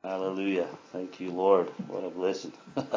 Hallelujah. Thank you, Lord. What a blessing.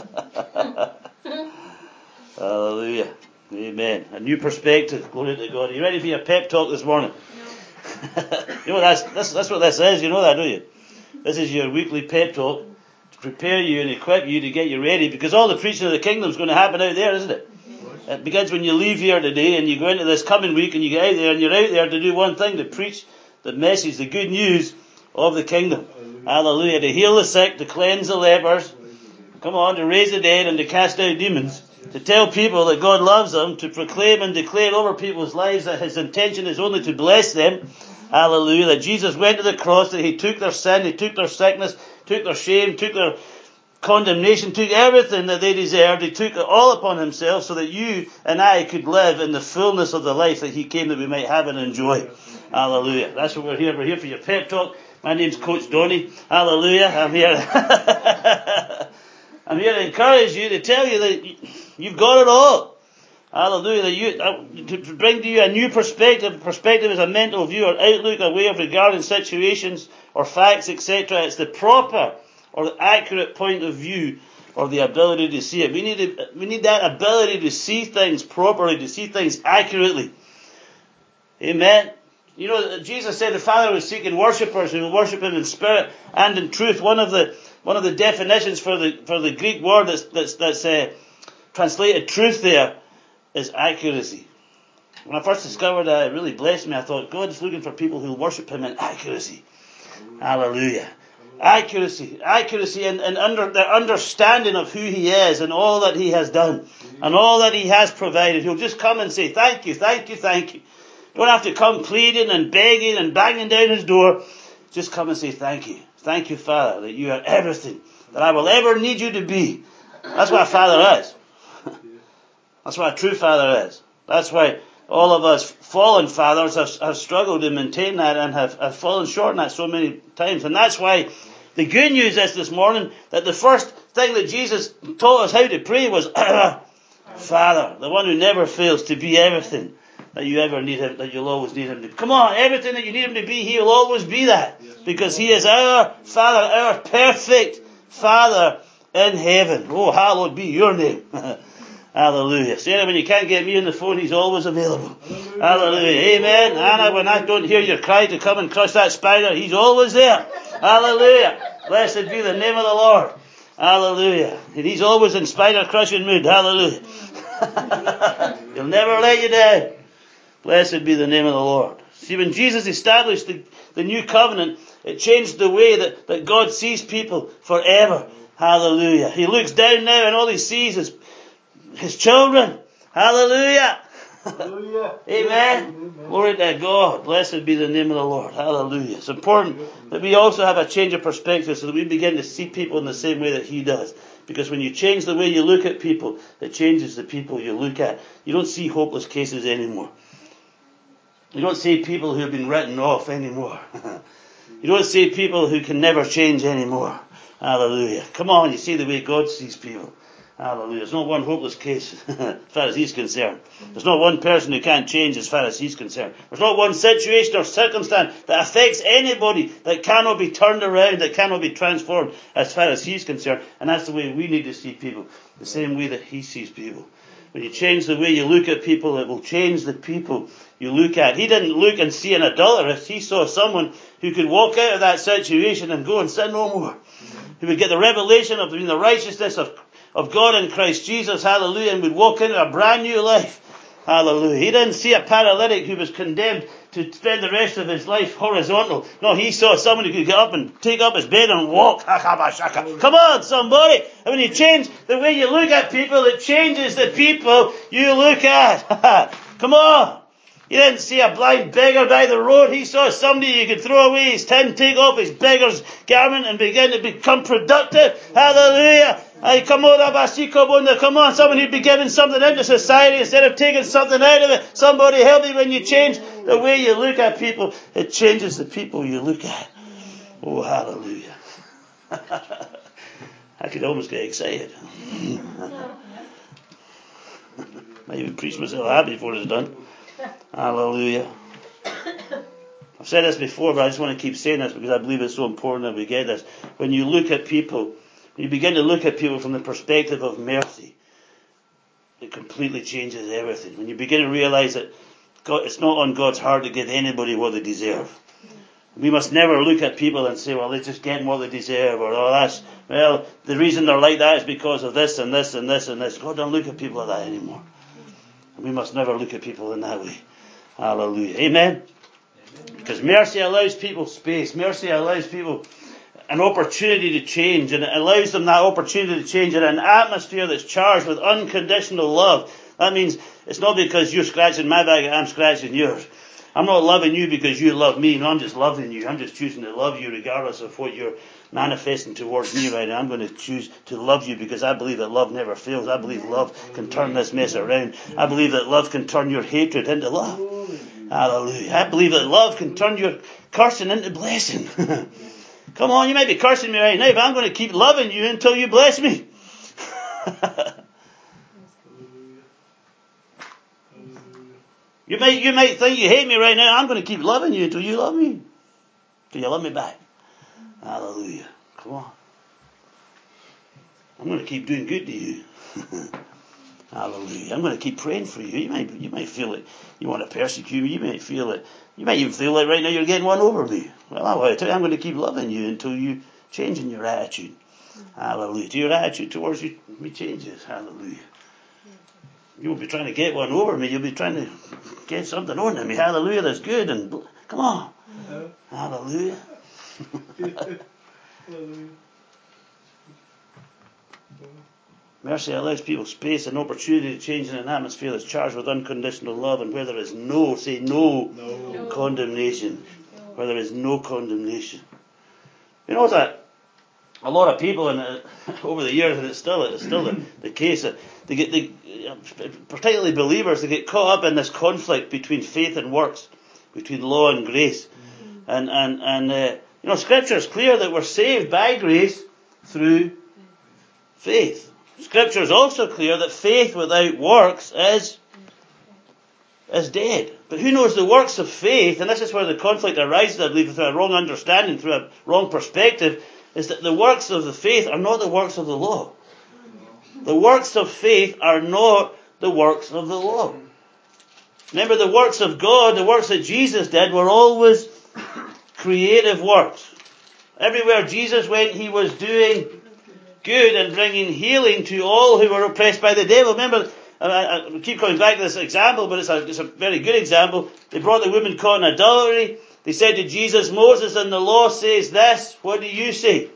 Hallelujah. Amen. A new perspective. Glory to God. Are you ready for your pep talk this morning? No. You know that's what this is. You know that, don't you? This is your weekly pep talk to prepare you and equip you to get you ready, because all the preaching of the kingdom is going to happen out there, isn't it? It begins when you leave here today and you go into this coming week and you get out there and you're out there to do one thing, to preach the message, the good news of the kingdom. Hallelujah. To heal the sick, to cleanse the lepers, come on, to raise the dead and to cast out demons, to tell people that God loves them, to proclaim and declare over people's lives that His intention is only to bless them. Hallelujah. That Jesus went to the cross, that He took their sin, He took their sickness, took their shame, took their condemnation, took everything that they deserved. He took it all upon Himself so that you and I could live in the fullness of the life that He came that we might have and enjoy. Hallelujah. That's what we're here. We're here for your pep talk. My name's Coach Donny. Hallelujah. I'm here. I'm here to encourage you, to tell you that you've got it all. Hallelujah. To bring to you a new perspective. Perspective is a mental view or outlook, a way of regarding situations or facts, etc. It's the proper or the accurate point of view or the ability to see it. We need that ability to see things properly, to see things accurately. Amen. You know, Jesus said the Father was seeking worshippers who will worship Him in spirit and in truth. One of the definitions for the Greek word that's translated truth there is accuracy. When I first discovered that, it really blessed me. I thought, God is looking for people who worship Him in accuracy. Hallelujah. Accuracy and their understanding of who He is and all that He has done and all that He has provided. He'll just come and say, thank you, thank you, thank you. Don't have to come pleading and begging and banging down His door. Just come and say thank you. Thank you, Father, that you are everything that I will ever need you to be. That's what a father is. That's what a true father is. That's why all of us fallen fathers have struggled to maintain that and have fallen short in that so many times. And that's why the good news is this morning that the first thing that Jesus taught us how to pray was our Father, the one who never fails to be everything that you ever need Him, that you'll always need Him to be. Come on, everything that you need Him to be, He'll always be that. Because He is our Father, our perfect Father in heaven. Oh, hallowed be your name. Hallelujah. See, when you can't get me on the phone, He's always available. Hallelujah. Amen. Anna, when I don't hear your cry to come and crush that spider, He's always there. Hallelujah. Blessed be the name of the Lord. Hallelujah. And He's always in spider crushing mood. Hallelujah. He'll never let you down. Blessed be the name of the Lord. See, when Jesus established the new covenant, it changed the way that God sees people forever. Hallelujah. He looks down now and all He sees is His children. Hallelujah. Hallelujah. Amen. Amen. Glory to God. Blessed be the name of the Lord. Hallelujah. It's important that we also have a change of perspective so that we begin to see people in the same way that He does. Because when you change the way you look at people, it changes the people you look at. You don't see hopeless cases anymore. You don't see people who have been written off anymore. You don't see people who can never change anymore. Hallelujah. Come on, you see the way God sees people. Hallelujah. There's not one hopeless case as far as He's concerned. There's not one person who can't change as far as He's concerned. There's not one situation or circumstance that affects anybody that cannot be turned around, that cannot be transformed as far as He's concerned. And that's the way we need to see people, the same way that He sees people. When you change the way you look at people, it will change the people you look at. He didn't look and see an adulteress. He saw someone who could walk out of that situation and go and sin no more. Who would get the revelation of the righteousness of God in Christ Jesus, hallelujah, and would walk into a brand new life. Hallelujah. He didn't see a paralytic who was condemned to spend the rest of his life horizontal. No, he saw someone who could get up and take up his bed and walk. Come on, somebody. And when you change the way you look at people, it changes the people you look at. Come on. He didn't see a blind beggar by the road. He saw somebody who could throw away his tin, take off his beggar's garment and begin to become productive. Hallelujah. Come on, someone who'd be giving something into society instead of taking something out of it. Somebody help me. When you change the way you look at people, it changes the people you look at. Oh, hallelujah. I could almost get excited. Might even preach myself happy before it's done. Hallelujah. I've said this before, but I just want to keep saying this because I believe it's so important that we get this. when you look at people, you begin to look at people from the perspective of mercy, it completely changes everything. When you begin to realize that it's not on God's heart to give anybody what they deserve. We must never look at people and say, well, they're just getting what they deserve, or, the reason they're like that is because of this and this and this and this. God don't look at people like that anymore. And we must never look at people in that way. Hallelujah. Amen? Because mercy allows people space. Mercy allows people an opportunity to change, and it allows them that opportunity to change in an atmosphere that's charged with unconditional love. That means it's not because you're scratching my back and I'm scratching yours. I'm not loving you because you love me. No, I'm just loving you. I'm just choosing to love you regardless of what you're manifesting towards me right now. I'm going to choose to love you because I believe that love never fails. I believe love can turn this mess around. I believe that love can turn your hatred into love. Hallelujah. I believe that love can turn your cursing into blessing. Come on, you might be cursing me right now, but I'm going to keep loving you until you bless me. You might think you hate me right now. I'm going to keep loving you until you love me. Until you love me back. Hallelujah. Come on. I'm going to keep doing good to you. Hallelujah. I'm going to keep praying for you. You might feel it. You want to persecute me. You might feel it. You might even feel like right now you're getting one over me. Well, I want to tell you, I'm going to keep loving you until you change in your attitude. Hallelujah. Till your attitude towards me changes. Hallelujah. You won't be trying to get one over me. You'll be trying to get something on me. Hallelujah. That's good. And come on. Hallelujah. Mercy allows people space and opportunity to change in an atmosphere that's charged with unconditional love, and where there is no condemnation. Where there is no condemnation. You know that a lot of people over the years, and it's still the case, particularly believers, they get caught up in this conflict between faith and works, between law and grace. And Scripture is clear that we're saved by grace through faith. Scripture is also clear that faith without works is dead. But who knows the works of faith? And this is where the conflict arises, I believe, through a wrong understanding, through a wrong perspective, is that the works of the faith are not the works of the law. The works of faith are not the works of the law. Remember, the works of God, the works that Jesus did, were always creative works. Everywhere Jesus went, he was doing good and bringing healing to all who were oppressed by the devil. Remember, I keep coming back to this example, but it's a very good example. They brought the woman caught in adultery. They said to Jesus, Moses and the law says this. What do you say?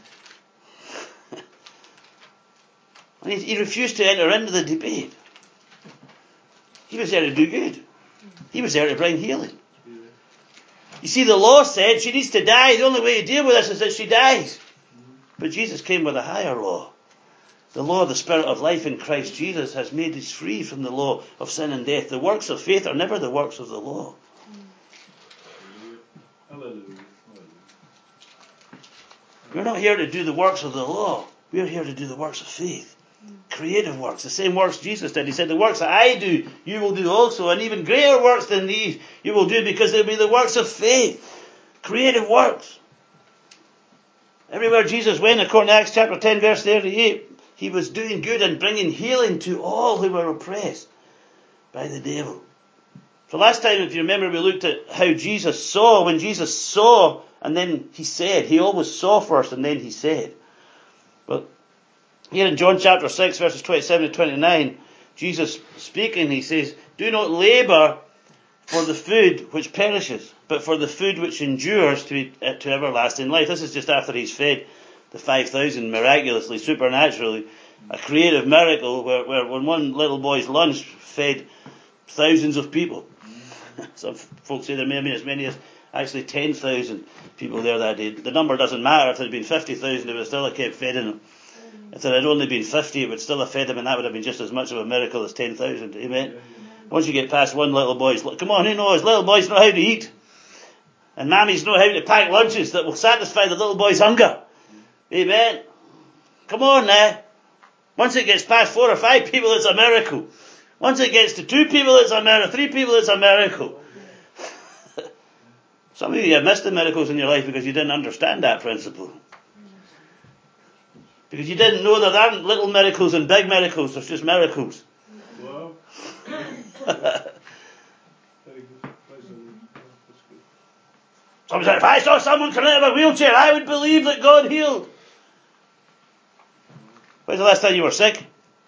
And he refused to enter into the debate. He was there to do good. He was there to bring healing. You see, the law said she needs to die. The only way to deal with this is that she dies. But Jesus came with a higher law. The law of the Spirit of life in Christ Jesus has made us free from the law of sin and death. The works of faith are never the works of the law. Hallelujah. We're not here to do the works of the law. We're here to do the works of faith. Creative works. The same works Jesus did. He said, the works that I do, you will do also. And even greater works than these you will do, because they'll be the works of faith. Creative works. Everywhere Jesus went, according to Acts chapter 10, verse 38, he was doing good and bringing healing to all who were oppressed by the devil. So last time, if you remember, we looked at how Jesus saw. When Jesus saw, and then he said. He always saw first, and then he said. But here in John chapter 6, verses 27 to 29, Jesus speaking, he says, do not labour for the food which perishes, but for the food which endures to everlasting life. This is just after he's fed the 5,000 miraculously, supernaturally. A creative miracle where when one little boy's lunch fed thousands of people. Some folks say there may have been as many as actually 10,000 people there that day. The number doesn't matter. If there had been 50,000, it would still have kept feeding them. If there had only been 50, it would still have fed them, and that would have been just as much of a miracle as 10,000. Amen? Once you get past one little boy's, come on, who knows? Little boys know how to eat. And mammies know how to pack lunches that will satisfy the little boy's hunger. Amen? Come on now. Once it gets past 4 or 5 people, it's a miracle. Once it gets to 2 people, it's a miracle. 3 people, it's a miracle. Some of you have missed the miracles in your life because you didn't understand that principle. Because you didn't know that there aren't little miracles and big miracles, there's just miracles. Wow. Somebody said, if I saw someone come out of a wheelchair, I would believe that God healed. When's the last time you were sick?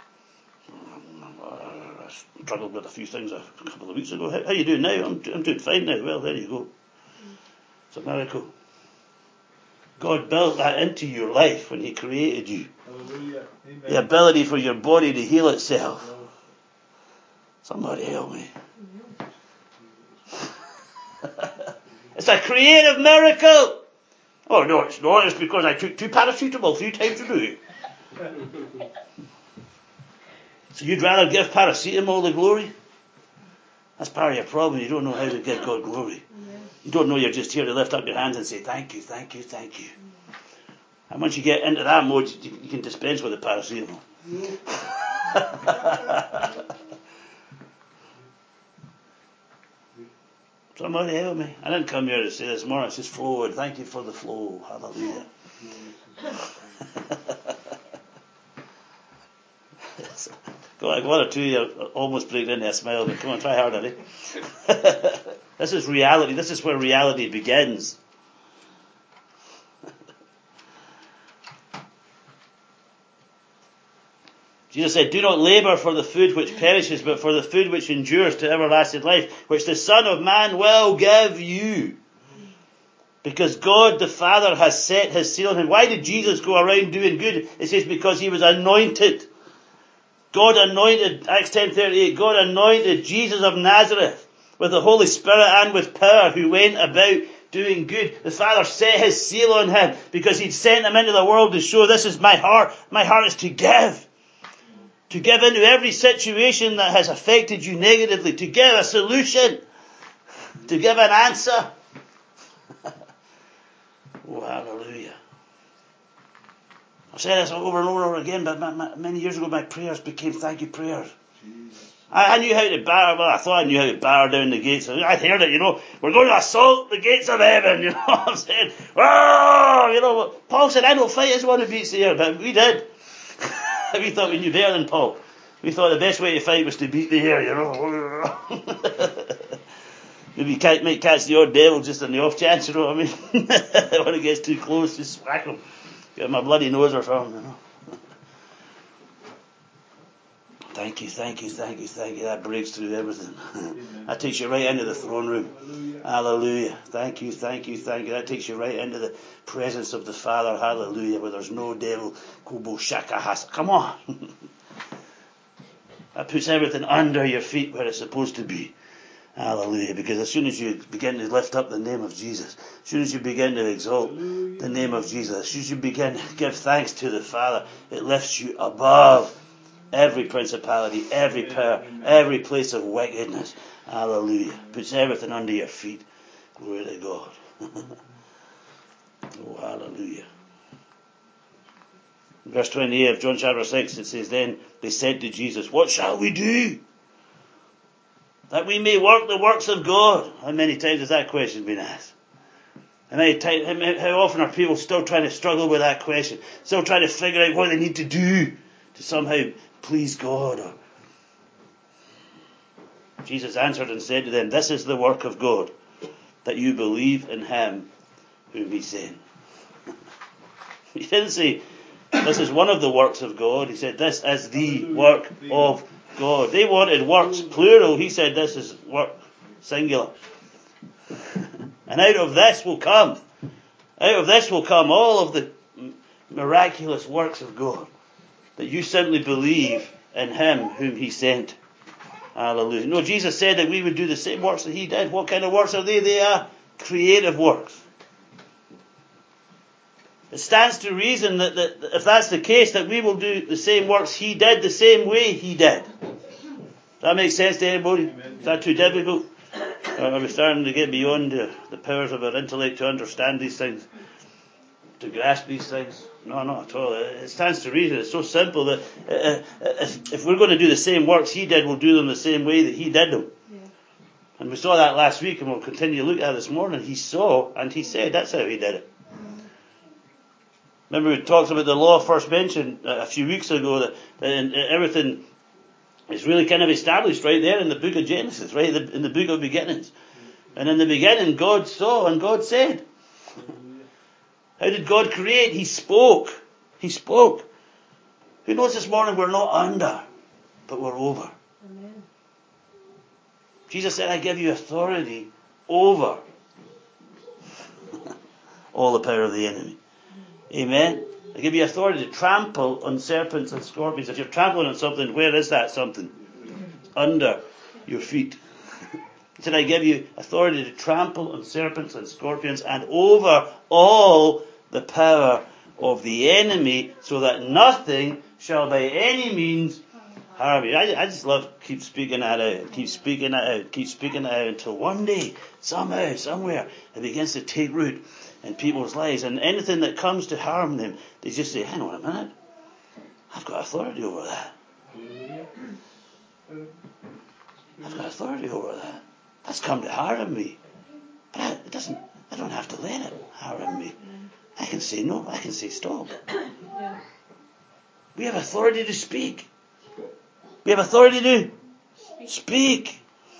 I struggled with a few things a couple of weeks ago. How are you doing now? I'm doing fine now. Well, there you go. It's a miracle. God built that into your life when He created you. Hallelujah. Amen. The ability for your body to heal itself. Somebody help me. It's a creative miracle. Oh no, it's not. It's because I took 2 paracetamol 3 times a day. So you'd rather give paracetamol the glory? That's part of your problem. You don't know how to give God glory. You don't know you're just here to lift up your hands and say, thank you, thank you, thank you. And once you get into that mode, you can dispense with the paracetamol. Somebody help me. I didn't come here to say this morning, it's just flow, and thank you for the flow. Hallelujah. Go on, 1 or 2 you almost break into a smile, but come on, try harder, eh? This is reality. This is where reality begins. Jesus said, do not labour for the food which perishes, but for the food which endures to everlasting life, which the Son of Man will give you. Because God the Father has set His seal on Him. Why did Jesus go around doing good? It says because He was anointed. God anointed, Acts 10:38, God anointed Jesus of Nazareth with the Holy Spirit and with power, who went about doing good. The Father set His seal on Him because He'd sent Him into the world to show, this is my heart. My heart is to give. To give into every situation that has affected you negatively. To give a solution. To give an answer. Oh, hallelujah. I've said this over and over again, but many years ago my prayers became thank you prayers. I knew how to I thought I knew how to bar down the gates. I'd heard it, we're going to assault the gates of heaven, you know what I'm saying? Oh, Paul said, I don't fight as one who beats the air, but we did. We thought we knew better than Paul. We thought the best way to fight was to beat the air, Maybe you might catch the odd devil just on the off chance, you know what I mean? When it gets too close, just whack him. Get my bloody nose or something, Thank you. That breaks through everything. That takes you right into the throne room. Hallelujah. Thank you. That takes you right into the presence of the Father. Hallelujah. Where there's no devil. Kobo shaka has. Come on. That puts everything under your feet where it's supposed to be. Hallelujah. Because as soon as you begin to lift up the name of Jesus, as soon as you begin to exalt the name of Jesus, as soon as you begin to give thanks to the Father, it lifts you above every principality, every power, every place of wickedness. Hallelujah. Puts everything under your feet. Glory to God. Oh, hallelujah. In verse 28 of John chapter 6, it says, then they said to Jesus, what shall we do? That we may work the works of God. How many times has that question been asked? How often are people still trying to struggle with that question? Still trying to figure out what they need to do to somehow please God. Jesus answered and said to them, this is the work of God, that you believe in Him whom He sent. He didn't say, this is one of the works of God. He said, this is the work of God. They wanted works plural. He said, this is work singular. And out of this will come all of the miraculous works of God. That you simply believe in Him whom He sent. Hallelujah. No, Jesus said that we would do the same works that He did. What kind of works are they? They are creative works. It stands to reason that if that's the case, that we will do the same works He did the same way He did. Does that make sense to anybody? Is that too difficult? Are we starting to get beyond the powers of our intellect to understand these things? To grasp these things? No, not at all. It stands to reason. It's so simple that if we're going to do the same works He did, we'll do them the same way that He did them. Yeah. And we saw that last week, and we'll continue to look at it this morning. He saw and He said. That's how He did it. Remember we talked about the law first mentioned a few weeks ago, that everything is really kind of established right there in the book of Genesis, right in the book of beginnings. And in the beginning, God saw and God said. How did God create? He spoke. He spoke. Who knows this morning we're not under, but we're over. Amen. Jesus said, I give you authority over all the power of the enemy. Amen. I give you authority to trample on serpents and scorpions. If you're trampling on something, where is that something? Under your feet. He said, I give you authority to trample on serpents and scorpions and over all the power of the enemy, so that nothing shall by any means harm you. I just love keep speaking that out, keep speaking that out, keep speaking that out, until one day, somehow, somewhere, it begins to take root in people's lives, and anything that comes to harm them, they just say, hang on a minute, I've got authority over that. I've got authority over that. That's come to harm me. But I don't have to let it harm me. I can say no, I can say stop. We have authority to speak. We have authority to speak.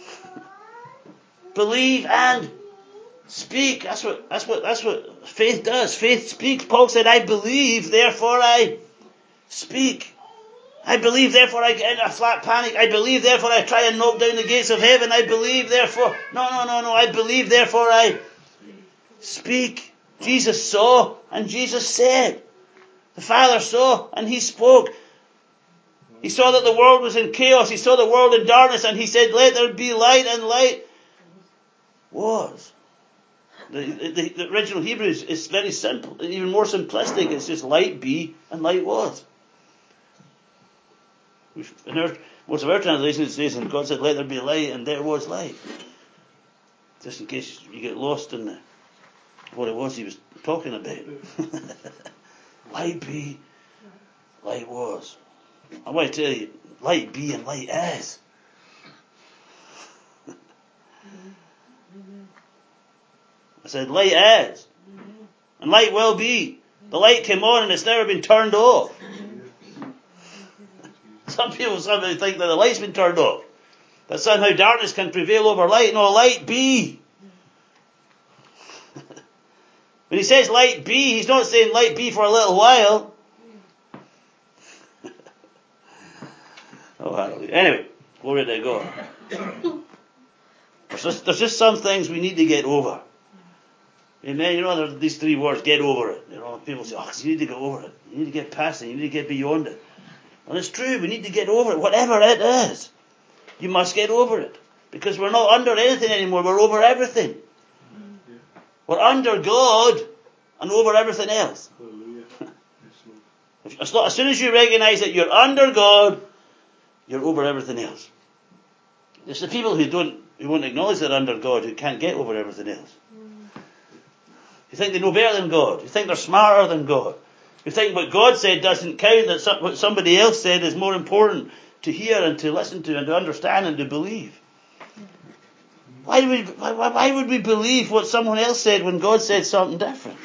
Believe and speak. That's what faith does. Faith speaks. Paul said, I believe, therefore I speak. I believe, therefore I get in a flat panic. I believe, therefore I try and knock down the gates of heaven. I believe, therefore... No. I believe, therefore I speak. Jesus saw and Jesus said. The Father saw and He spoke. He saw that the world was in chaos. He saw the world in darkness and He said, let there be light, and light was. The original Hebrew is very simple, even more simplistic. It's just light be and light was. Most of our translations says, and God said, let there be light, and there was light. Just in case you get lost in what it was He was talking about. Light be, light was. I want to tell you, light be and light is. I said, light is. And light will be. The light came on and it's never been turned off. Some people somehow think that the light's been turned off. That somehow darkness can prevail over light. No, light be. When He says light be, He's not saying light be for a little while. Oh, hallelujah. Anyway, glory to God. There's just some things we need to get over. Amen. You know, there's these three words, get over it. You know, people say, you need to get over it. You need to get past it. You need to get beyond it. Well, it's true. We need to get over it. Whatever it is, you must get over it. Because we're not under anything anymore. We're over everything. We're under God and over everything else. As soon as you recognize that you're under God, you're over everything else. It's the people who won't acknowledge they're under God who can't get over everything else. Who think they know better than God. Who think they're smarter than God. Who think what God said doesn't count, that what somebody else said is more important to hear and to listen to and to understand and to believe. Why would we believe what someone else said when God said something different?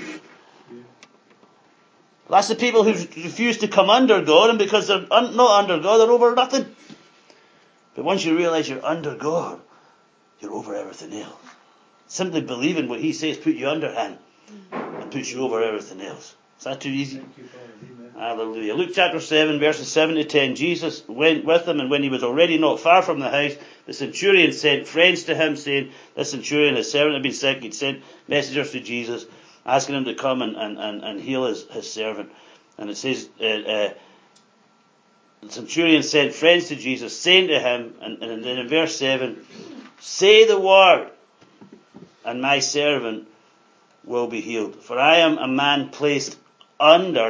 That's the people who refuse to come under God, and because they're not under God, they're over nothing. But once you realize you're under God, you're over everything else. Simply believing what He says put you under Him and puts you over everything else. Is that too easy? Hallelujah. Luke chapter 7, verses 7 to 10. Jesus went with them, and when He was already not far from the house, the centurion sent friends to Him, saying, this centurion, his servant had been sick. He'd sent messengers to Jesus, asking Him to come and heal his servant. And it says, the centurion sent friends to Jesus, saying to Him, and then in verse 7, say the word, and my servant will be healed. For I am a man placed under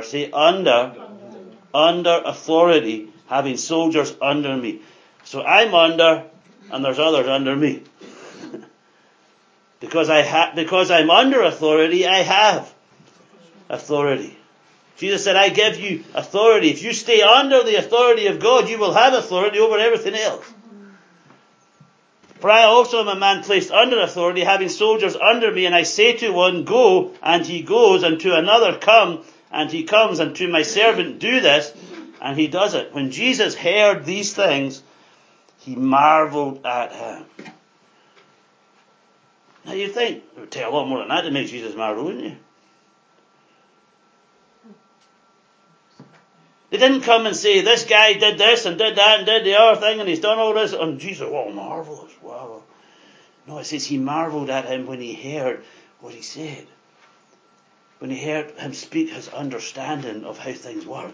authority, having soldiers under me. So I'm under, and there's others under me. Because I'm under authority, I have authority. Jesus said, I give you authority. If you stay under the authority of God, you will have authority over everything else. For I also am a man placed under authority, having soldiers under me, and I say to one, go, and he goes, and to another, come, and he comes, and to my servant do this, and he does it. When Jesus heard these things, he marveled at him. Now you'd think it would take a lot more than that to make Jesus marvel, wouldn't you? They didn't come and say, this guy did this and did that and did the other thing and he's done all this. And Jesus, oh, marvellous, wow. No, it says he marvelled at him when he heard what he said. When he heard him speak his understanding of how things work.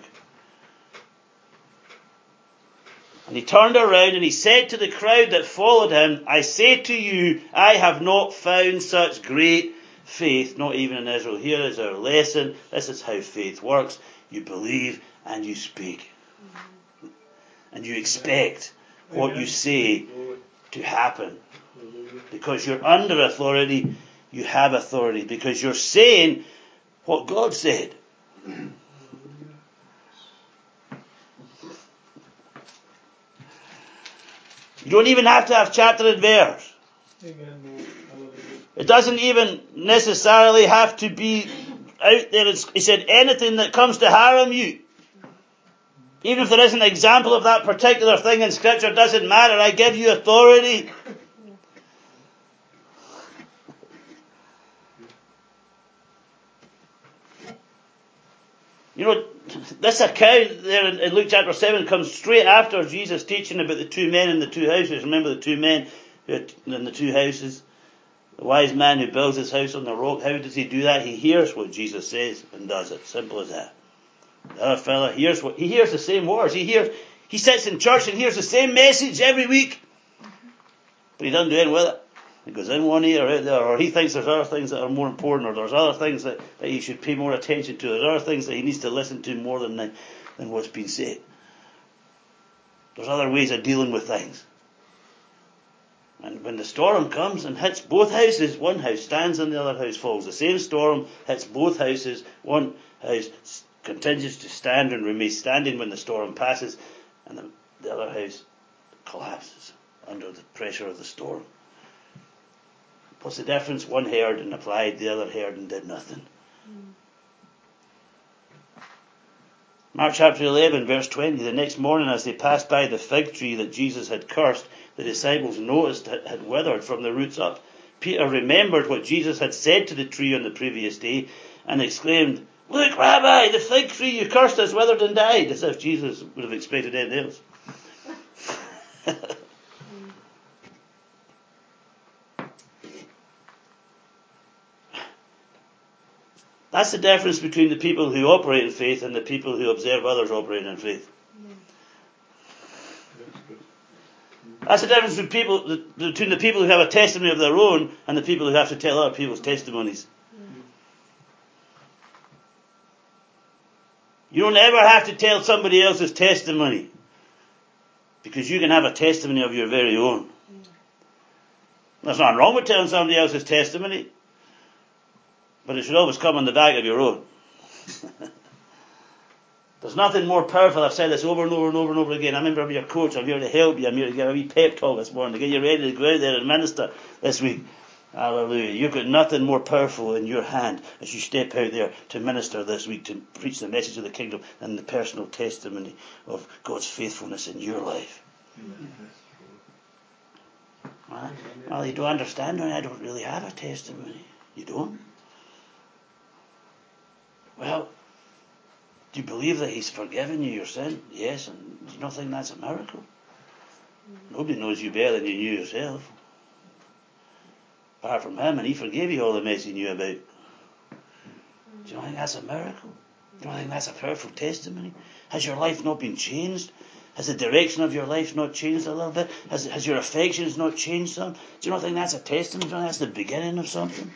And he turned around and he said to the crowd that followed him, I say to you, I have not found such great faith, not even in Israel. Here is our lesson. This is how faith works. You believe and you speak. And you expect what you say to happen. Because you're under authority, you have authority. Because you're saying what God said. You don't even have to have chapter and verse. It doesn't even necessarily have to be out there. He said, anything that comes to harm you, even if there isn't an example of that particular thing in Scripture, doesn't matter. I give you authority. You know, this account there in Luke chapter 7 comes straight after Jesus teaching about the two men in the two houses. Remember the two men in the two houses? The wise man who builds his house on the rock. How does he do that? He hears what Jesus says and does it. Simple as that. The other fella he hears the same words. He sits in church and hears the same message every week. But he doesn't do anything with it. He goes in one ear or out there, or he thinks there's other things that are more important, or there's other things that he should pay more attention to. There's other things that he needs to listen to more than what's been said. There's other ways of dealing with things. And when the storm comes and hits both houses, one house stands and the other house falls. The same storm hits both houses. One house continues to stand and remain standing when the storm passes, and the other house collapses under the pressure of the storm. What's the difference? One heard and applied, the other heard and did nothing. Mark chapter 11 verse 20. The next morning as they passed by the fig tree that Jesus had cursed, the disciples noticed it had withered from the roots up. Peter remembered what Jesus had said to the tree on the previous day and exclaimed, Look, Rabbi, the fig tree you cursed has withered and died, as if Jesus would have expected anything else. That's the difference between the people who operate in faith and the people who observe others operating in faith. That's the difference between the people who have a testimony of their own and the people who have to tell other people's testimonies. You don't ever have to tell somebody else's testimony, because you can have a testimony of your very own. There's nothing wrong with telling somebody else's testimony, but it should always come on the back of your own. There's nothing more powerful. I've said this over and over and over and over again. I remember I'm your coach. I'm here to help you. I'm here to give a wee pep talk this morning to get you ready to go out there and minister this week. Hallelujah. You've got nothing more powerful in your hand as you step out there to minister this week, to preach the message of the kingdom, than the personal testimony of God's faithfulness in your life. Well, you don't understand. I don't really have a testimony. You don't? Well, do you believe that He's forgiven you your sin? Yes. And do you not think that's a miracle? Nobody knows you better than you knew yourself, apart from Him, and He forgave you all the mess you knew about. Do you not think that's a miracle? Do you not think that's a powerful testimony? Has your life not been changed? Has the direction of your life not changed a little bit? Has your affections not changed some? Do you not think that's a testimony? Do you not think that's the beginning of something?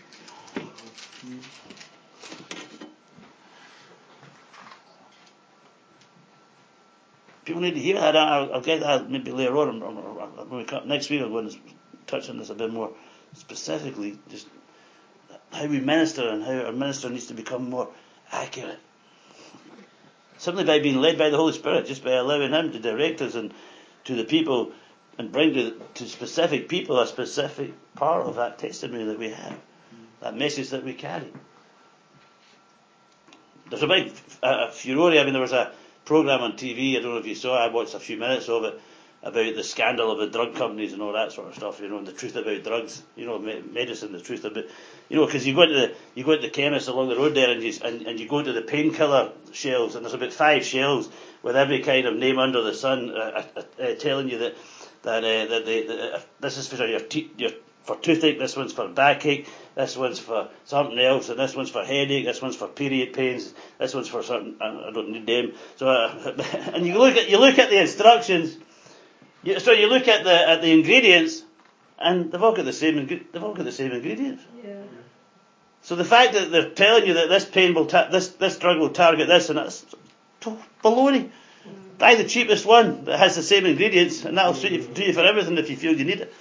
People need to hear that. I'll get that maybe later on. When we come next week, I'm going to touch on this a bit more specifically. Just how we minister and how our minister needs to become more accurate. Simply by being led by the Holy Spirit, just by allowing Him to direct us and to the people and bring to specific people a specific part of that testimony that we have, that message that we carry. there's a big furore. I mean, there was a program on TV, I don't know if you saw, I watched a few minutes of it, about the scandal of the drug companies and all that sort of stuff, and the truth about drugs, medicine, the truth about, because you go into the chemist along the road there, and you go to the painkiller shelves, and there's about 5 shelves with every kind of name under the sun, telling you that this is for your for toothache, this one's for backache, this one's for something else, and this one's for headache, this one's for period pains, this one's for something, I don't need them. So, and you look at the instructions, so you look at the ingredients, and they've all got the same ingredients. Yeah. So the fact that they're telling you that this pain will this drug will target this, and that's baloney. Buy the cheapest one that has the same ingredients, and that'll do you for everything if you feel you need it.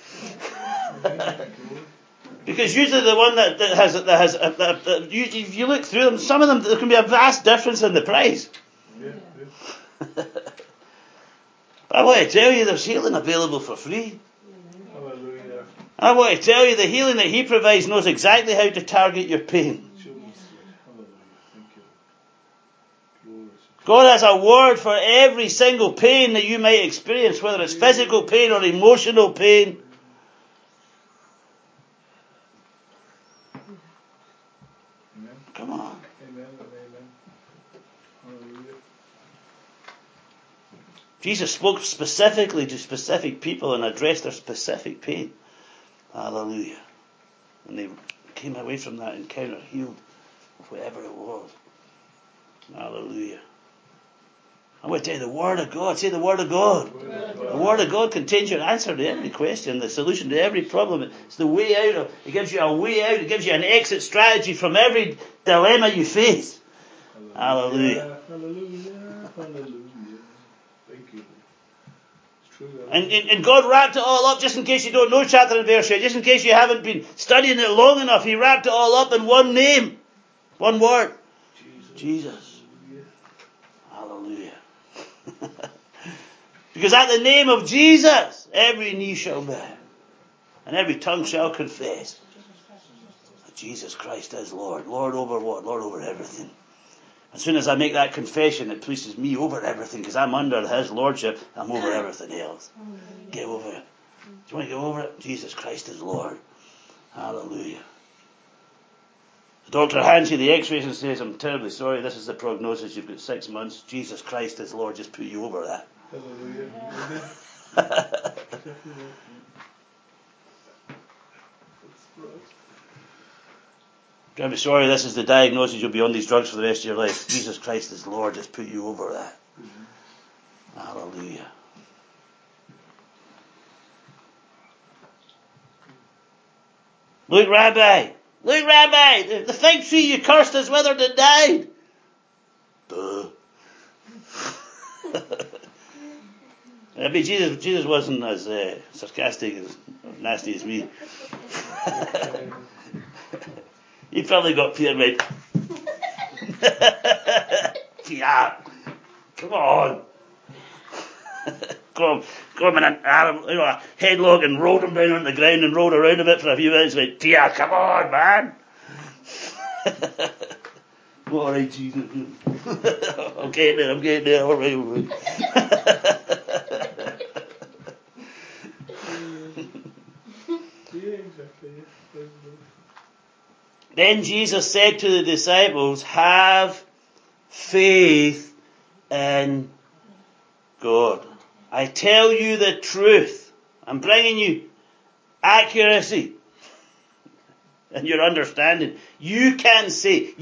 Because usually the one that has if you look through them, some of them there can be a vast difference in the price. Yeah. But I want to tell you, there's healing available for free. Hallelujah. I want to tell you, the healing that He provides knows exactly how to target your pain. God has a word for every single pain that you may experience, whether it's physical pain or emotional pain. Amen. Come on. Amen and amen. Hallelujah. Jesus spoke specifically to specific people and addressed their specific pain. Hallelujah. And they came away from that encounter healed of whatever it was. Hallelujah. I want to tell you, the Word of God. Say the Word of God. The Word of God contains your answer to every question, the solution to every problem. It's the way out. It gives you a way out. It gives you an exit strategy from every dilemma you face. Hallelujah. Hallelujah. Hallelujah. Thank you. It's true. And God wrapped it all up, just in case you don't know chapter and verse yet, just in case you haven't been studying it long enough. He wrapped it all up in one name, one word. Jesus. Hallelujah. Because at the name of Jesus, every knee shall bow, and every tongue shall confess that Jesus Christ is Lord. Lord over what? Lord over everything. As soon as I make that confession, it places me over everything, because I'm under His Lordship. I'm over everything else. Get over it. Do you want to get over it? Jesus Christ is Lord. Hallelujah. Dr. Hansi, the x-rays, and says, I'm terribly sorry, this is the prognosis, you've got 6 months. Jesus Christ is Lord, just put you over that. Hallelujah. I'm sorry, this is the diagnosis, you'll be on these drugs for the rest of your life. Jesus Christ is Lord, just put you over that. Hallelujah. Look, Rabbi, the fig tree you cursed has withered and died. Duh. Maybe Jesus wasn't as sarcastic as nasty as me. He probably got Peter right. Yeah, come on. Come on, and a headlock and rolled him down on the ground and rolled around a bit for a few minutes. Like, Tia, come on, man. All right, Jesus. I'm getting there. All right. Yeah, exactly. Then Jesus said to the disciples, have faith in God. I tell you the truth. I'm bringing you accuracy in your understanding. You can say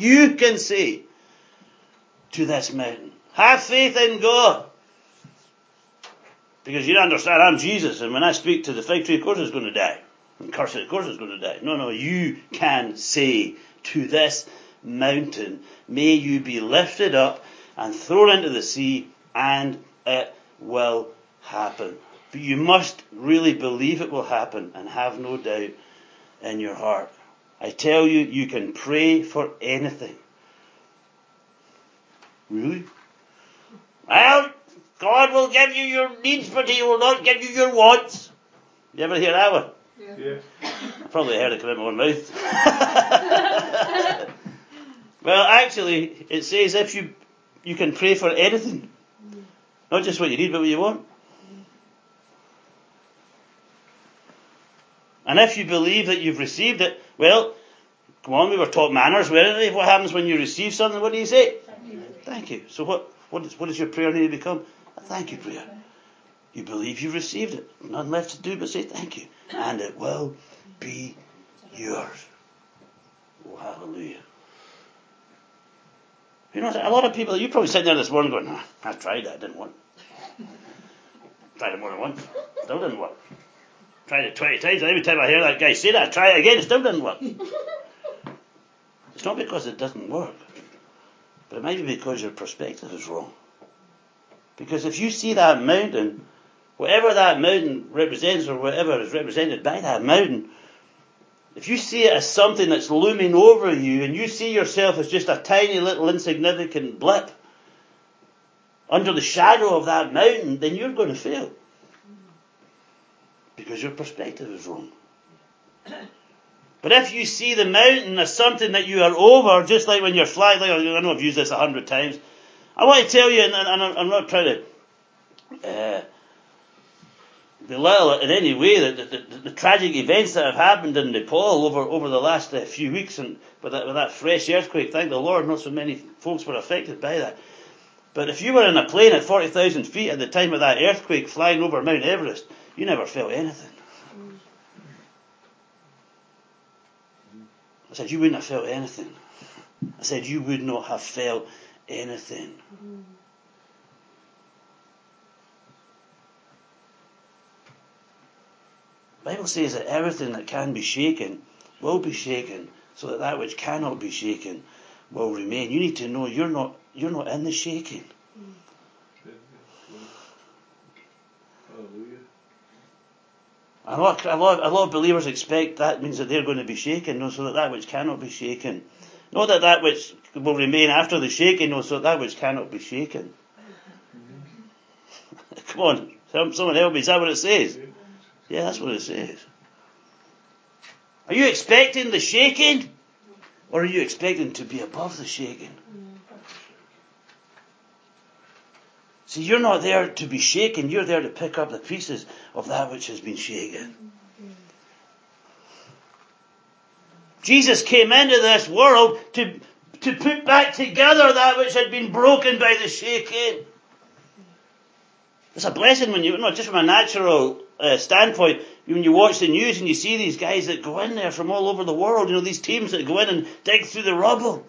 to this mountain, have faith in God. Because you understand, I'm Jesus, and when I speak to the fig tree, of course it's going to die. And curse it, of course it's going to die. No, you can say to this mountain, may you be lifted up and thrown into the sea, and it will happen. But you must really believe it will happen and have no doubt in your heart. I tell you, you can pray for anything. Really? Well, God will give you your needs, but He will not give you your wants. You ever hear that one? Yeah. I probably heard it come out of my mouth. Well, actually, it says if you can pray for anything. Not just what you need, but what you want. And if you believe that you've received it, well, come on, we were taught manners, weren't we? What happens when you receive something? What do you say? Thank you. So what does your prayer need to become? A thank you prayer. You believe you've received it. Nothing left to do but say thank you. And it will be yours. Oh, hallelujah. You know, a lot of people, you probably sitting there this morning going, I tried that, it didn't work. Tried it more than once. Still didn't work. Tried it 20 times, and every time I hear that guy say that, I try it again, it still didn't work. It's not because it doesn't work, but it might be because your perspective is wrong. Because if you see that mountain, whatever that mountain represents, or whatever is represented by that mountain, if you see it as something that's looming over you, and you see yourself as just a tiny little insignificant blip under the shadow of that mountain, then you're going to fail. Because your perspective is wrong. But if you see the mountain as something that you are over, just like when you're flying, like, I know I've used this 100 times, I want to tell you, and I'm not trying to belittle it in any way, that the tragic events that have happened in Nepal over the last few weeks, and with that fresh earthquake, thank the Lord, not so many folks were affected by that. But if you were in a plane at 40,000 feet at the time of that earthquake flying over Mount Everest, you never felt anything. I said, you wouldn't have felt anything. I said, you would not have felt anything. The Bible says that everything that can be shaken will be shaken, so that that which cannot be shaken will remain. You need to know you're not in the shaking. A lot of believers expect that means that they're going to be shaken, no, so that that which cannot be shaken. Not that that which will remain after the shaking, no, so that that which cannot be shaken. Come on, someone help me. Is that what it says? Yeah, that's what it says. Are you expecting the shaking? Or are you expecting to be above the shaking? See, you're not there to be shaken. You're there to pick up the pieces of that which has been shaken. Jesus came into this world to put back together that which had been broken by the shaking. It's a blessing when you, not just from a natural standpoint, when you watch the news and you see these guys that go in there from all over the world, these teams that go in and dig through the rubble.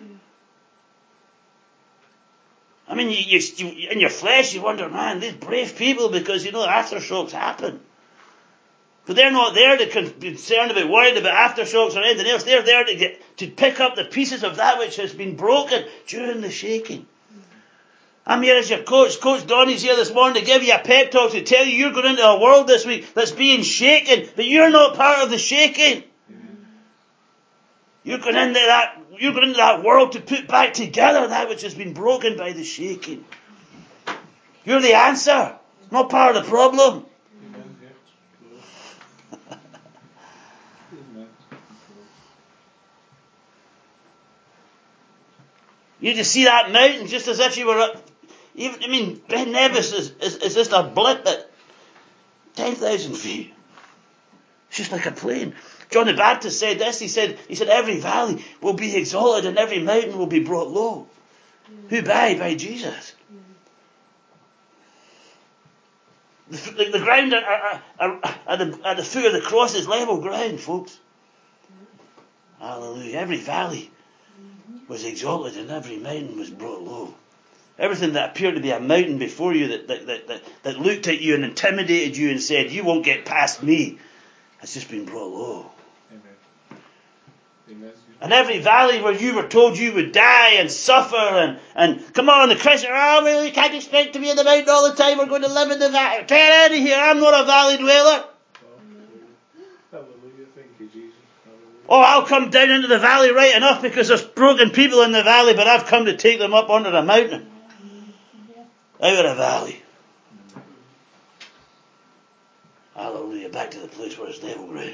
I mean, you in your flesh, you wonder, man, these brave people, because, aftershocks happen. But they're not there to be concerned about, worried about aftershocks or anything else. They're there to pick up the pieces of that which has been broken during the shaking. I'm here as your coach. Coach Donnie's here this morning to give you a pep talk, to tell you you're going into a world this week that's being shaken, but you're not part of the shaking. You're going into that world to put back together that which has been broken by the shaking. You're the answer, not part of the problem. You need to see that mountain just as if you were up. Ben Nevis is just a blip at 10,000 feet. It's just like a plane. John the Baptist said this. He said, every valley will be exalted and every mountain will be brought low. Who by? By Jesus. The ground at the foot of the cross is level ground, folks. Hallelujah. Every valley was exalted and every mountain was brought low. Everything that appeared to be a mountain before you that looked at you and intimidated you and said, you won't get past me, has just been brought low. Amen. And every valley where you were told you would die and suffer and come on, the Christian, well, you can't expect to be in the mountain all the time, we're going to live in the valley. Get out of here, I'm not a valley dweller. Hallelujah, thank you, Jesus. Hallelujah. Oh, I'll come down into the valley right enough because there's broken people in the valley, but I've come to take them up under the mountain. Out of the valley. Hallelujah, back to the place where it's level ground.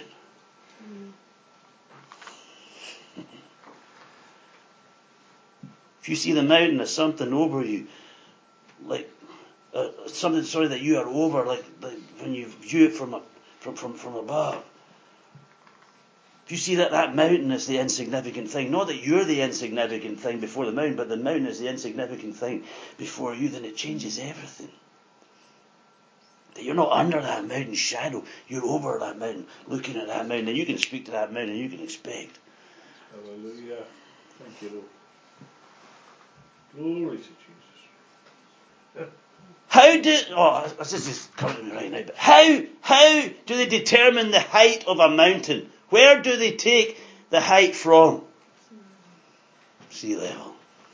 if you see the mountain as something over you, like something, that you are over, like when you view it from above. If you see that mountain is the insignificant thing, not that you're the insignificant thing before the mountain, but the mountain is the insignificant thing before you, then it changes everything. That you're not under that mountain's shadow, you're over that mountain, looking at that mountain, and you can speak to that mountain and you can expect. Hallelujah. Thank you, Lord. Glory to Jesus. This is just coming to me right now, but how do they determine the height of a mountain? Where do they take the height from? Sea level.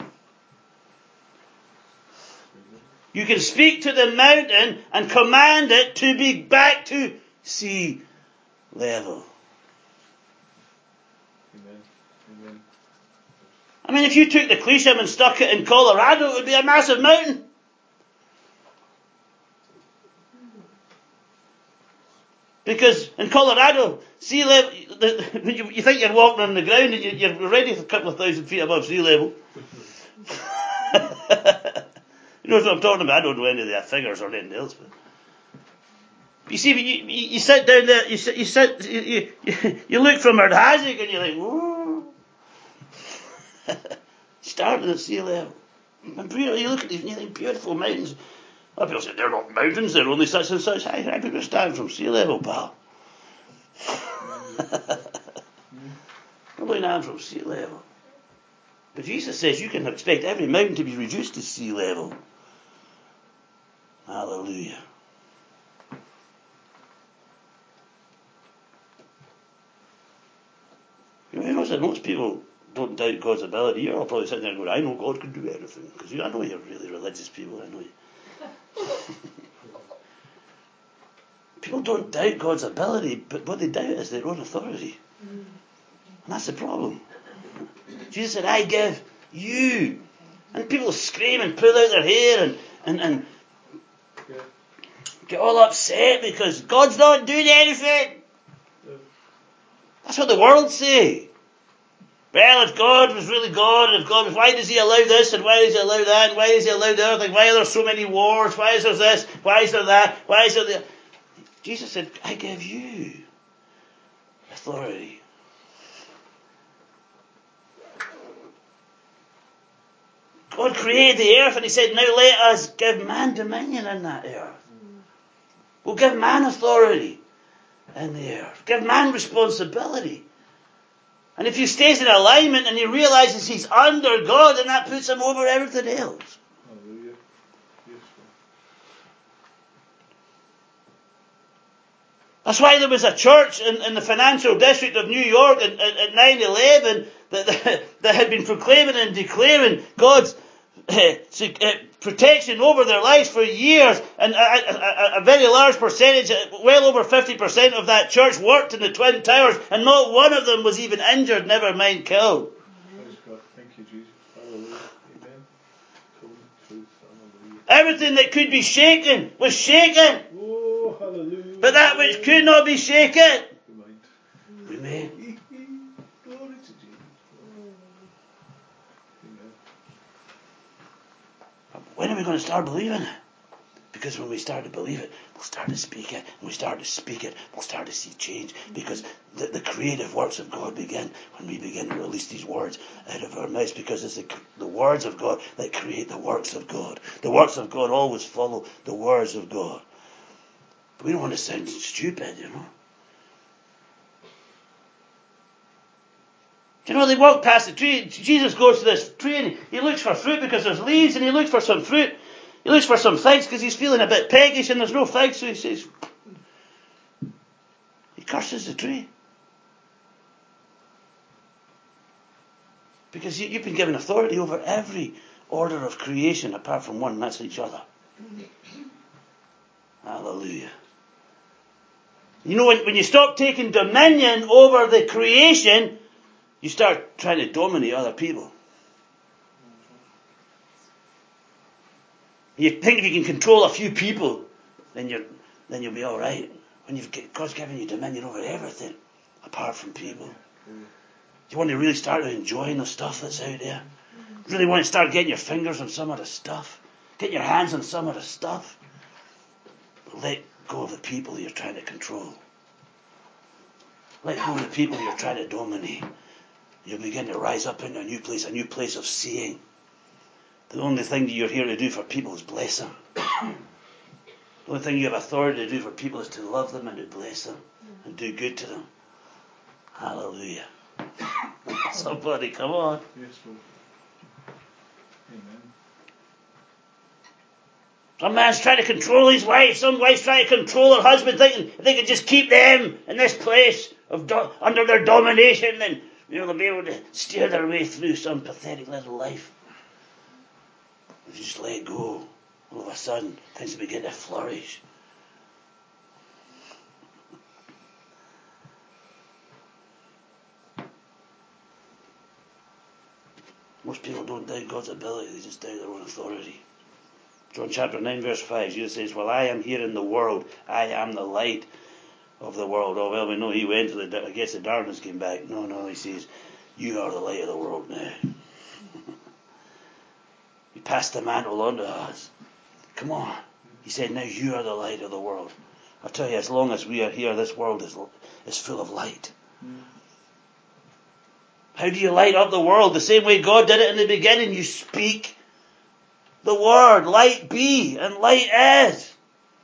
You can speak to the mountain and command it to be back to sea level. Amen. I mean, if you took the Cleesham and stuck it in Colorado, it would be a massive mountain. Because in Colorado, sea level, you think you're walking on the ground and you're already a couple of thousand feet above sea level. You know what I'm talking about? I don't know any of the figures or anything else. But you see, you sit down there, you look from Ardhazic and you're like, whoa. Starting at sea level. And you look at these beautiful mountains. A lot of people say, they're not mountains, they're only such and such high. How people stand from sea level, pal? I'm looking down from sea level. But Jesus says you can expect every mountain to be reduced to sea level. Hallelujah. You know, most people don't doubt God's ability. You're all probably sitting there going, I know God can do everything. Because I know you're really religious people, I know you. People don't doubt God's ability, but what they doubt is their own authority. And that's the problem. Jesus said, I give you. And people scream and pull out their hair and get all upset because God's not doing anything. That's what the world say. Well, if God was really God, and if God was, why does he allow this, and why does he allow that, and why does he allow the other thing? Why are there so many wars? Why is there this? Why is there that? Why is there the... Jesus said, I give you authority. God created the earth and he said, now let us give man dominion in that earth. We'll give man authority in the earth. Give man responsibility. And if he stays in alignment and he realizes he's under God, then that puts him over everything else. Hallelujah. Yes, That's why there was a church in the financial district of New York at 9/11 that had been proclaiming and declaring God's protection over their lives for years, and a very large percentage, well over 50% of that church worked in the Twin Towers, and not one of them was even injured, never mind killed. Praise God. Thank you, Jesus. Hallelujah. Amen. Total truth. Hallelujah. Everything that could be shaken was shaken. Oh, hallelujah. But that which could not be shaken remained. Glory to Jesus. Amen. When are we going to start believing it? Because when we start to believe it, we'll start to speak it. When we start to speak it, we'll start to see change. Because the creative works of God begin when we begin to release these words out of our mouths. Because it's the words of God that create the works of God. The works of God always follow the words of God. But we don't want to sound stupid, you know. Do you know, they walk past the tree. Jesus goes to this tree and he looks for fruit because there's leaves, and he looks for some fruit. He looks for some figs because he's feeling a bit peckish and there's no figs, so he says, he curses the tree. Because you've been given authority over every order of creation apart from one, and that's each other. Hallelujah. You know, when you stop taking dominion over the creation, you start trying to dominate other people. You think if you can control a few people, then you'll be all right. When God's given you dominion over everything, apart from people. You want to really start enjoying the stuff that's out there. Really want to start getting your fingers on some of the stuff. Getting your hands on some of the stuff. But let go of the people you're trying to control. Let go of the people you're trying to dominate. You'll begin to rise up into a new place of seeing. The only thing that you're here to do for people is bless them. The only thing you have authority to do for people is to love them and to bless them and do good to them. Hallelujah. Somebody, come on. Yes, Lord. Amen. Some man's trying to control his wife. Some wife's trying to control her husband, thinking if they can just keep them in this place of under their domination, then they'll be able to steer their way through some pathetic little life. If you just let go, all of a sudden things begin to flourish. Most people don't doubt God's ability, they just doubt their own authority. John chapter 9 verse 5, Jesus says, "While I am here in the world, I am the light of the world." Oh, well, we know he went to the darkness came back. No, he says, you are the light of the world now. He passed the mantle on to us. Come on. He said, now you are the light of the world. I tell you, as long as we are here, this world is full of light. How do you light up the world? The same way God did it in the beginning. You speak the word, light be, and light is.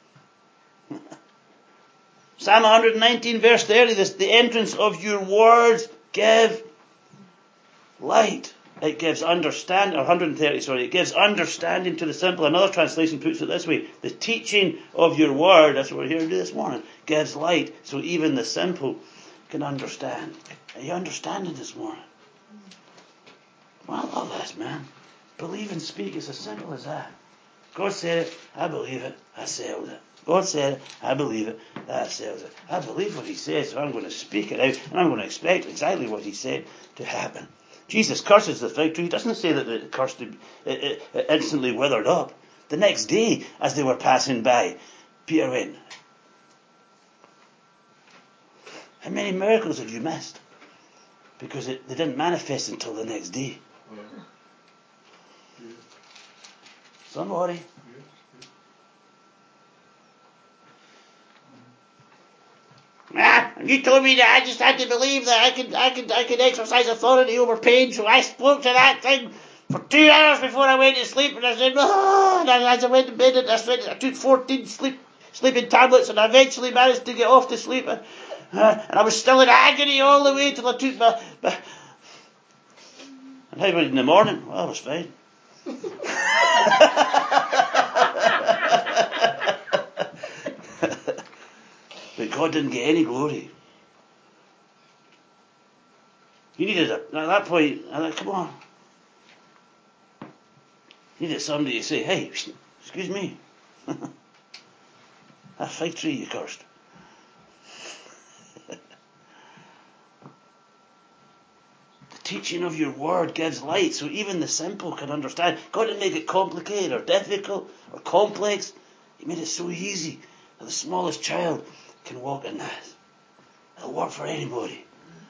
Psalm 119 verse 30, the entrance of your words give light. It gives understanding, or 130, sorry, it gives understanding to the simple. Another translation puts it this way, the teaching of your word, that's what we're here to do this morning, gives light, so even the simple can understand. Are you understanding this morning? Well, I love this, man. Believe and speak, it's as simple as that. God said it, I believe it, I settled it. God said it, I believe it, that settles it. I believe what he says, so I'm going to speak it out, and I'm going to expect exactly what he said to happen. Jesus curses the fig tree. He doesn't say that it cursed, it instantly withered up. The next day, as they were passing by, Peter went, how many miracles have you missed? Because they didn't manifest until the next day. Yeah. Somebody. You told me that I just had to believe that I could exercise authority over pain, so I spoke to that thing for 2 hours before I went to sleep, and I said, and as I went to bed, I took 14 sleeping tablets, and I eventually managed to get off to sleep, and I was still in agony all the way till I took my and how about in the morning? Well, I was fine. But God didn't get any glory. You needed, at that point, come on. You needed somebody to say, hey, excuse me. That fig tree you cursed. The teaching of your word gives light, so even the simple can understand. God didn't make it complicated or difficult or complex. He made it so easy that the smallest child can walk in this. It'll work for anybody.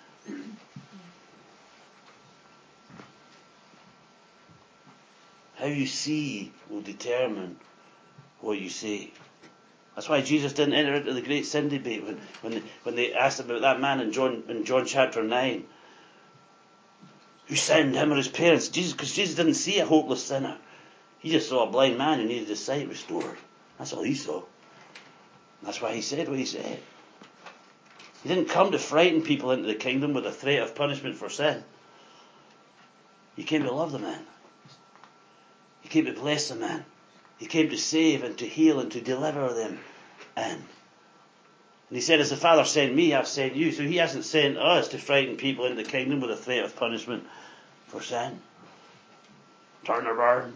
How you see will determine what you say. That's why Jesus didn't enter into the great sin debate when they asked about that man in John chapter 9. Who sinned, him or his parents? Because Jesus didn't see a hopeless sinner. He just saw a blind man who needed his sight restored. That's all he saw. That's why he said what he said. He didn't come to frighten people into the kingdom with a threat of punishment for sin. He came to love the man. He came to bless the man. He came to save and to heal and to deliver them in. And he said, as the Father sent me, I've sent you. So he hasn't sent us to frighten people into the kingdom with a threat of punishment for sin. Turn or burn.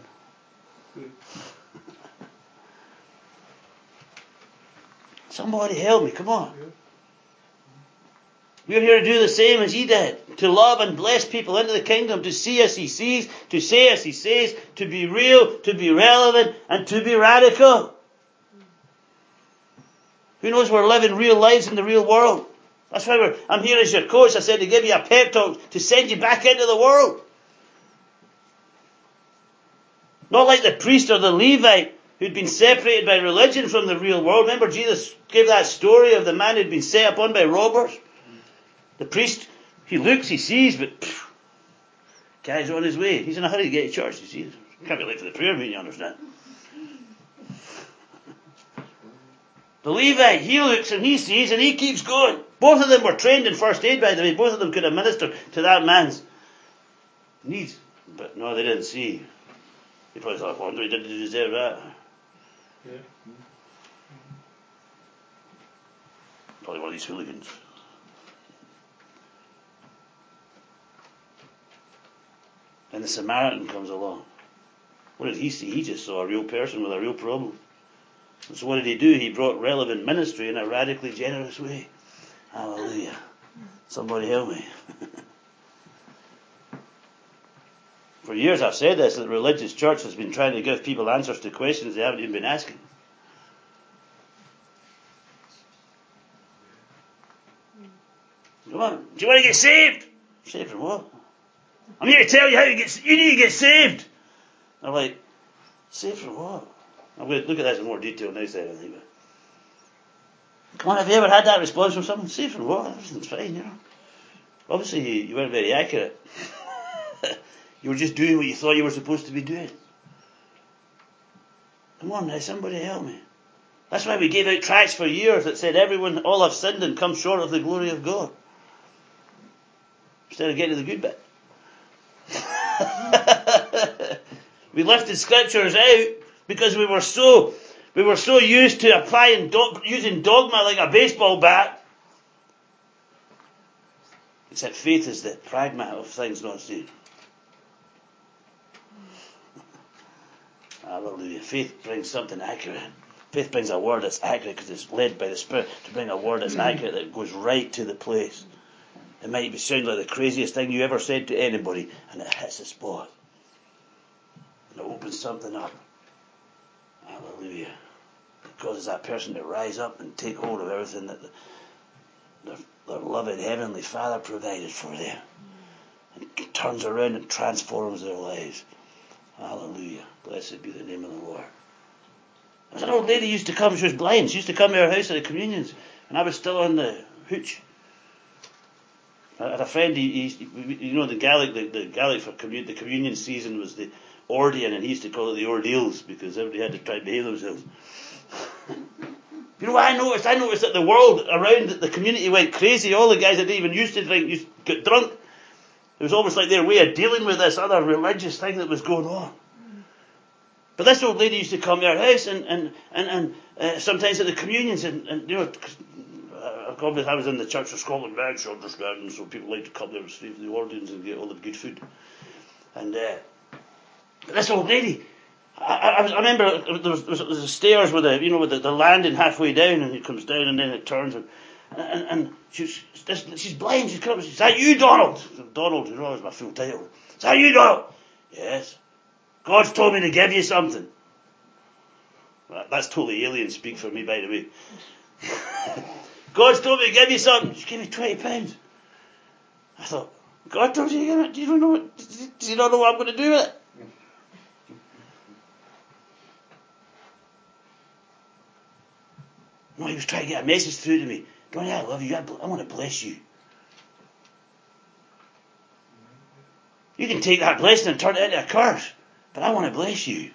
Somebody help me, come on. We're here to do the same as he did. To love and bless people into the kingdom. To see as he sees. To say as he says. To be real. To be relevant. And to be radical. Who knows we're living real lives in the real world. That's why I'm here as your coach. I said to give you a pep talk. To send you back into the world. Not like the priest or the Levite who'd been separated by religion from the real world. Remember Jesus gave that story of the man who'd been set upon by robbers? The priest, he looks, he sees, but guy's on his way. He's in a hurry to get to church, you see. Can't be late for the prayer meeting, you understand. The Levite, he looks and he sees and he keeps going. Both of them were trained in first aid, by the way. Both of them could have ministered to that man's needs. But no, they didn't see. They probably thought, well, he didn't deserve that. Yeah. Probably one of these hooligans. And the Samaritan comes along. What did he see? He just saw a real person with a real problem. And so what did he do? He brought relevant ministry in a radically generous way. Hallelujah. Somebody help me. For years I've said this, that the religious church has been trying to give people answers to questions they haven't even been asking. Come on, do you want to get saved? Saved from what? I'm here to tell you how you need to get saved. They're like, saved from what? I'm going to look at this in more detail next time, I think. Come on, have you ever had that response from someone? Saved from what? Everything's fine, you know. Obviously, you weren't very accurate. You were just doing what you thought you were supposed to be doing. Come on now, somebody help me. That's why we gave out tracts for years that said everyone, all have sinned and come short of the glory of God. Instead of getting to the good bit. We lifted scriptures out because we were so used to applying using dogma like a baseball bat. Except faith is the pragma of things not seen. Hallelujah. Faith brings something accurate. Faith brings a word that's accurate because it's led by the Spirit to bring a word that's accurate that goes right to the place. It might sound like the craziest thing you ever said to anybody, and it hits the spot. And it opens something up. Hallelujah. It causes that person to rise up and take hold of everything that their loving Heavenly Father provided for them. And turns around and transforms their lives. Hallelujah. Blessed be the name of the Lord. There was an old lady who used to come, she was blind. She used to come to our house at the communions. And I was still on the hooch. I had a friend, you know, the Gaelic for the communion season was the Ordeon, and he used to call it the ordeals because everybody had to try to behave themselves. You know what I noticed? I noticed that the world around the community went crazy. All the guys that didn't even used to drink used to get drunk. It was almost like their way of dealing with this other religious thing that was going on. But this old lady used to come to our house and sometimes at the communions and you know, obviously I was in the Church of Scotland Branch, understanding, so people like to come there and stay for the Ordeons and get all the good food. And this old lady, I remember there was a stairs with the landing halfway down, and it comes down and then it turns and she's blind. She's come. Is that you, Donald? Donald, you know, is my full title. Is that you, Donald? Yes. God's told me to give you something. That's totally alien speak for me, by the way. God's told me to give you something. She gave me £20. I thought, God told you to give it? Do you not know what I'm going to do with it? No, he was trying to get a message through to me. Donnie, I love you. I want to bless you. You can take that blessing and turn it into a curse, but I want to bless you.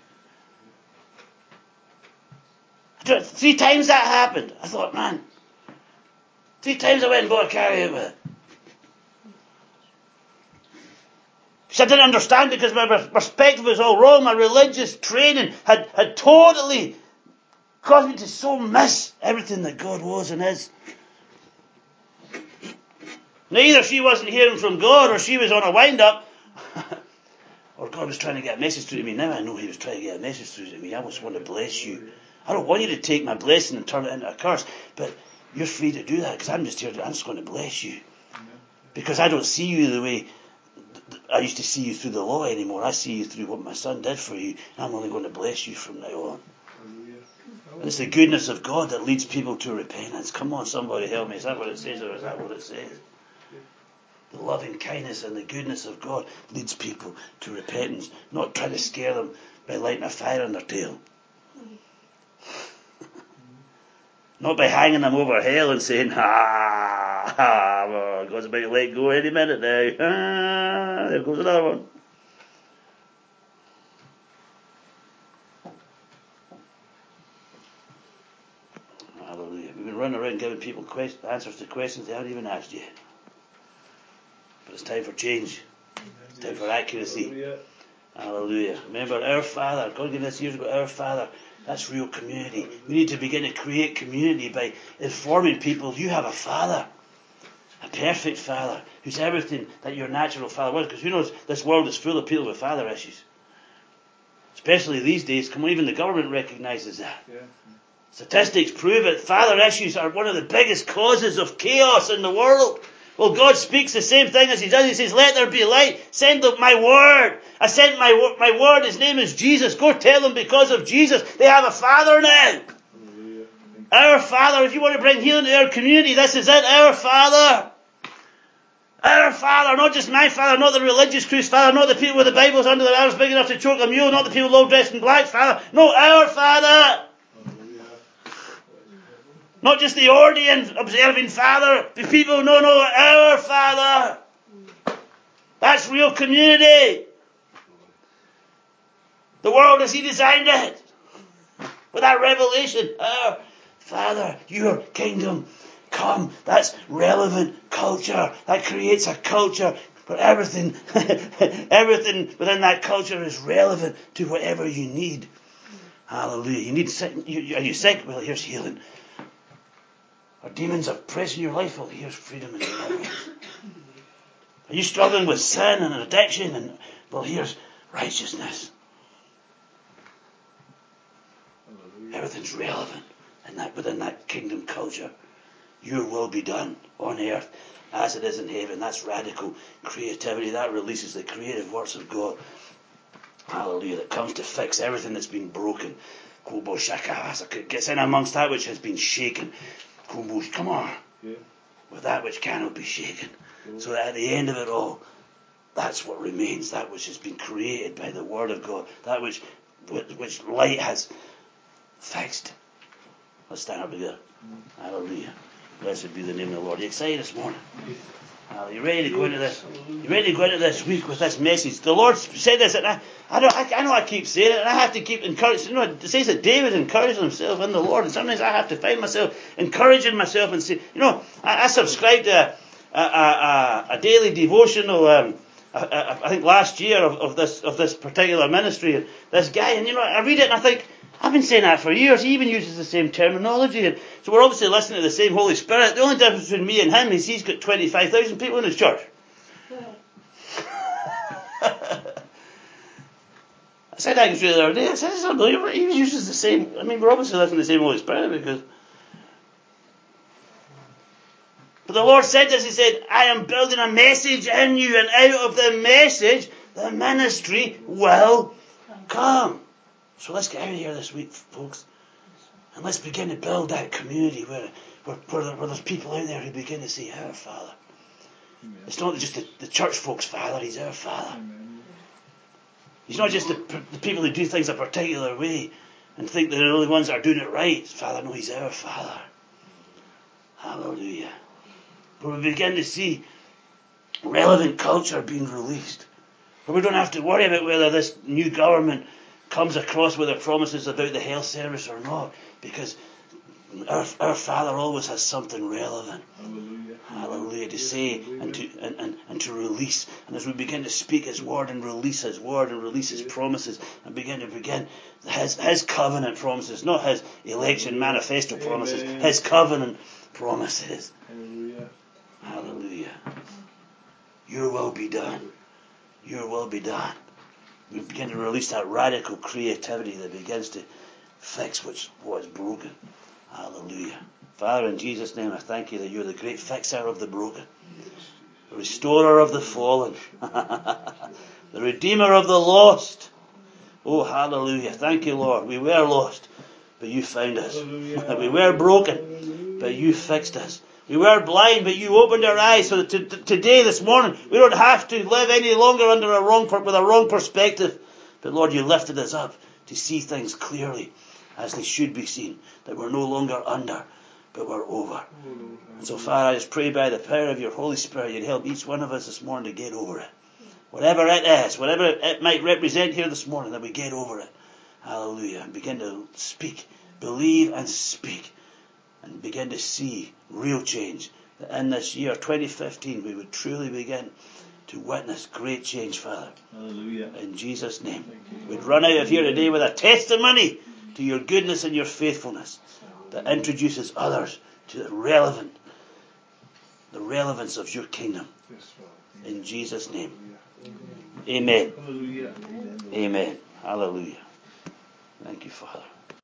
3 times that happened. I thought, man, 3 times I went and bought a carry with it. Because I didn't understand, because my perspective was all wrong. My religious training had totally caused me to so miss everything that God was and is. Now either she wasn't hearing from God, or she was on a wind-up, or God was trying to get a message through to me. Now I know he was trying to get a message through to me. I just want to bless you. I don't want you to take my blessing and turn it into a curse, but you're free to do that, because I'm just going to bless you. Because I don't see you the way I used to see you through the law anymore. I see you through what my son did for you. I'm only going to bless you from now on. And it's the goodness of God that leads people to repentance. Come on, somebody help me. Is that what it says, or is that what it says? The loving kindness and the goodness of God leads people to repentance. Not trying to scare them by lighting a fire on their tail. Not by hanging them over hell and saying, well, God's about to let go any minute now. There goes another one. Hallelujah. We've been running around giving people answers to questions they haven't even asked yet. But it's time for change. It's time for accuracy. Hallelujah. Remember, our Father, God gave us years ago, our Father. That's real community. We need to begin to create community by informing people you have a Father. A perfect Father. Who's everything that your natural Father was. Because who knows, this world is full of people with father issues. Especially these days. Come on, even the government recognises that. Yeah. Statistics prove it. Father issues are one of the biggest causes of chaos in the world. Well, God speaks the same thing as He does. He says, let there be light. Send up my word. I sent my word. His name is Jesus. Go tell them because of Jesus, they have a Father now. Our Father. If you want to bring healing to our community, this is it. Our Father. Our Father. Not just my Father. Not the religious crew's Father. Not the people with the Bibles under their arms big enough to choke a mule. Not the people all dressed in black Father. No, our Father. Not just the ordained, observing Father. The people, no, our Father. That's real community. The world as He designed it. With that revelation. Our Father, your kingdom come. That's relevant culture. That creates a culture where everything within that culture is relevant to whatever you need. Hallelujah. Are you sick? Well, here's healing. Are demons oppressing your life? Well, here's freedom and deliverance. Are you struggling with sin and addiction? Well, here's righteousness. Everything's relevant within that kingdom culture. Your will be done on earth as it is in heaven. That's radical creativity. That releases the creative works of God. Hallelujah. That comes to fix everything that's been broken. Gets in amongst that which has been shaken. Come on. Yeah. With that which cannot be shaken. Yeah. So that at the end of it all, that's what remains. That which has been created by the Word of God. That which light has fixed. Let's stand up together. Hallelujah. Blessed be the name of the Lord. Are you excited this morning? Are you ready to go into this? You ready to go into this week with this message? The Lord said this, and I know I keep saying it, and I have to keep encouraging. It says that David encouraged himself in the Lord, and sometimes I have to find myself encouraging myself and say, I subscribed to a daily devotional. I think last year of this particular ministry, and this guy, and I read it and I think, I've been saying that for years. He even uses the same terminology. And so we're obviously listening to the same Holy Spirit. The only difference between me and him is he's got 25,000 people in his church. I said that the other day. I said, it's unbelievable. He uses the same. We're obviously listening to the same Holy Spirit because. But the Lord said this. He said, I am building a message in you, and out of the message, the ministry will come. So let's get out of here this week, folks, and let's begin to build that community where there's people out there who begin to say, our Father. Amen. It's not just the church folks' Father, He's our Father. Amen. He's not just the people who do things a particular way and think they're the only ones that are doing it right. Father, no, He's our Father. Hallelujah. But we begin to see relevant culture being released. But we don't have to worry about whether this new government comes across with their promises about the health service or not, because our Father always has something relevant. Hallelujah, to say and to release. And as we begin to speak His word and release His word and release His promises and begin His covenant promises, not His election manifesto promises, His covenant promises. Hallelujah. Your will be done. Your will be done. We begin to release that radical creativity that begins to fix what is broken. Hallelujah. Father, in Jesus' name, I thank You that You're the great fixer of the broken, the restorer of the fallen, the redeemer of the lost. Oh, hallelujah. Thank You, Lord. We were lost, but You found us. We were broken, but You fixed us. We were blind, but You opened our eyes so that today, this morning, we don't have to live any longer with a wrong perspective. But Lord, you lifted us up to see things clearly as they should be seen, that we're no longer under, but we're over. And so, Father, I just pray by the power of your Holy Spirit, you'd help each one of us this morning to get over it. Whatever it is, whatever it might represent here this morning, that we get over it. Hallelujah. And begin to speak, believe and speak, and begin to see real change. That in this year, 2015, we would truly begin to witness great change, Father. Hallelujah. In Jesus' name. We'd run out of here today with a testimony to your goodness and your faithfulness that introduces others to the relevance of your kingdom. In Jesus' name. Amen. Hallelujah. Amen. Hallelujah. Thank you, Father.